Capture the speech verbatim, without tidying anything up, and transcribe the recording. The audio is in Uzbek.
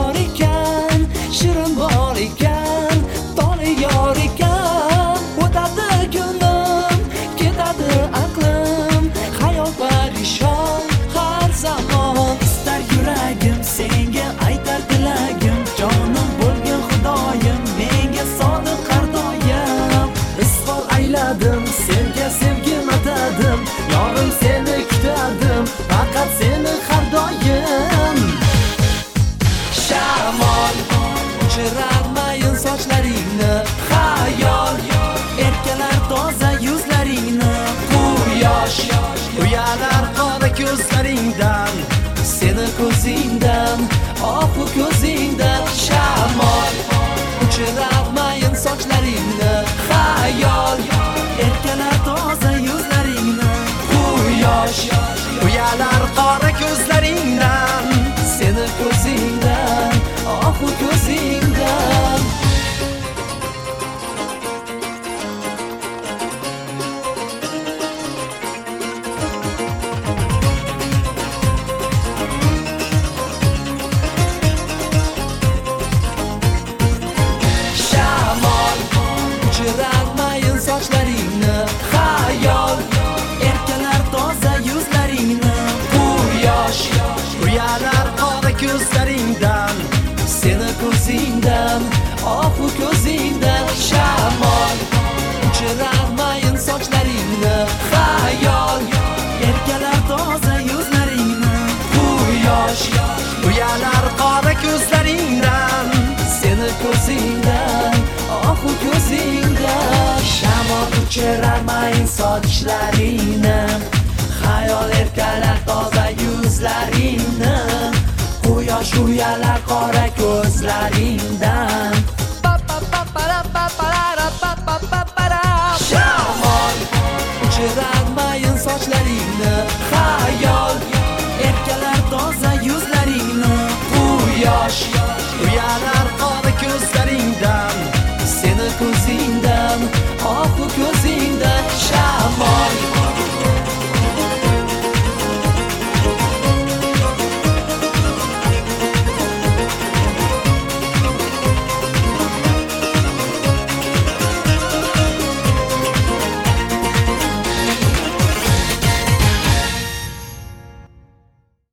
bor ekan, shirin bor ekan, toli yor ekan. O'tadi kunim, ketadi aqlim, hayot parishon har zamon. Istar yuragim senga aytar tilagim, jonim bo'lgan xudoyim, menga sodiq har doim. Isbol ayladim, senga sevgim atadim, yorim seni kutadim, faqat seni har doim. Shamol uchirarmayin sochlaringni, xayol erkalar toza yuzlaringni. Quyosh uyalar qora ko'zlaringdan, seni ko'zingdan, ohu ko'zingdan. Shamol uchirarmayin sochlaringni, xayol erkalar toza yuzlaringni. Quyosh uyalar qora ko'zlaringdan, seni ko'zingdan, ohu ko'zingdan. Shamol uchirarmayin sochlaringni, xayol erkalar toza yuzlaringni. Quyosh uyalar qora ko'zlaringdan, seni ko'zingdan, ohu ko'zingdan. Shamol uchirarmayin sochlaringni, xayol erkalar toza yuzlaringni. Quyosh uyalar qora ko'zlaringdan, seni ko'zingdan, ohu ko'zingdan. Shamol uchirarmayin sochlaringni, xayol erkalar toza yuzlaringni. Quyosh uyalar qora ko'zlaringdan. Shamol uchirarmayin sochlaringni,